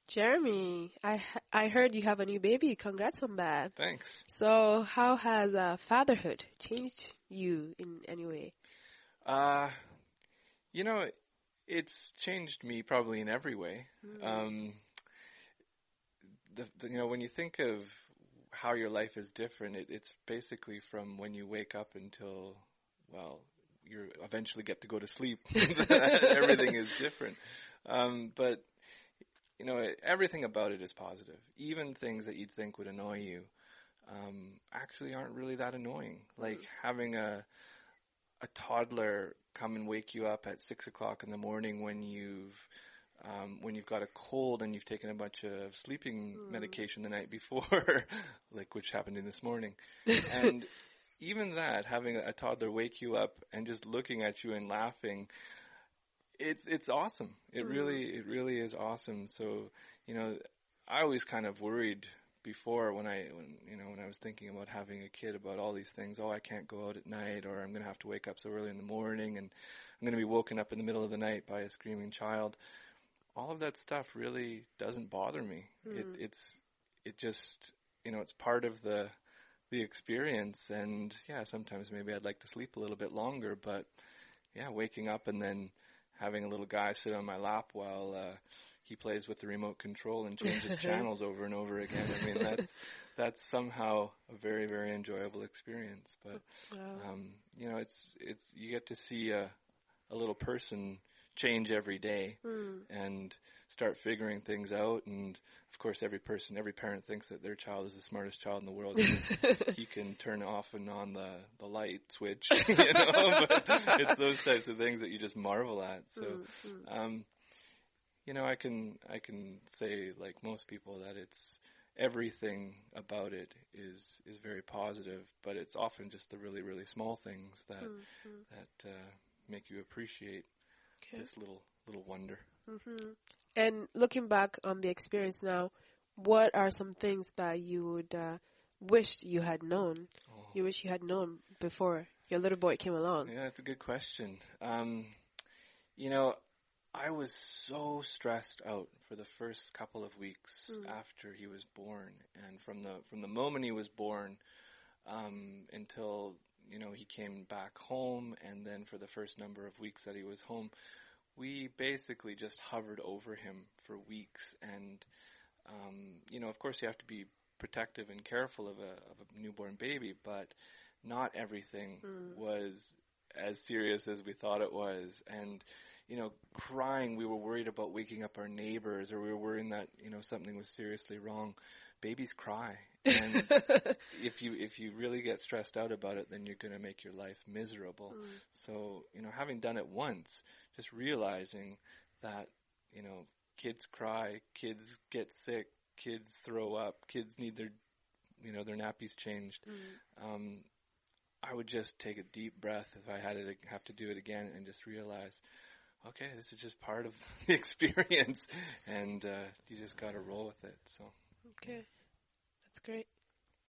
Jeremy, I heard you have a new baby. Congrats on that. Thanks. So, how has fatherhood changed you in any way? Uh, you know, it's changed me probably in every way. Um, when you think of how your life is different, it's basically from when you wake up until, well, you eventually get to go to sleep. Everything is different. But everything about it is positive. Even things that you'd think would annoy you, actually aren't really that annoying. Like having a toddler come and wake you up at 6 o'clock in the morning when you've got a cold and you've taken a bunch of sleeping medication the night before, like which happened in this morning. And even that, having a toddler wake you up and just looking at you and laughing, it's awesome. It really is awesome. So, I always kind of worried before when I was thinking about having a kid about all these things. Oh, I can't go out at night, or I'm going to have to wake up so early in the morning, and I'm going to be woken up in the middle of the night by a screaming child. All of that stuff really doesn't bother me. It just, it's part of the experience. And yeah, sometimes maybe I'd like to sleep a little bit longer, but yeah, waking up and then having a little guy sit on my lap while he plays with the remote control and changes channels over and over again. I mean, that's somehow a very, very enjoyable experience. But it's you get to see a little person change every day and start figuring things out. And of course, every parent thinks that their child is the smartest child in the world. He can turn off and on the light switch, but it's those types of things that you just marvel at. So, I can say, like most people, that it's everything about it is very positive, but it's often just the really, really small things that make you appreciate this little wonder. And looking back on the experience now, what are some things that you would wish you had known? You wish you had known before your little boy came along? Yeah, that's a good question. I was so stressed out for the first couple of weeks after he was born, and from the moment he was born until he came back home, and then for the first number of weeks that he was home, we basically just hovered over him for weeks. And of course you have to be protective and careful of a newborn baby, but not everything was as serious as we thought it was. And crying, we were worried about waking up our neighbors, or we were worrying that something was seriously wrong. Babies cry, and if you really get stressed out about it, then you're going to make your life miserable. So having done it once, just realizing that kids cry, kids get sick, kids throw up, kids need their nappies changed. I would just take a deep breath if I have to do it again, and just realize, okay, this is just part of the experience, and you just got to roll with it. So. Okay, that's great.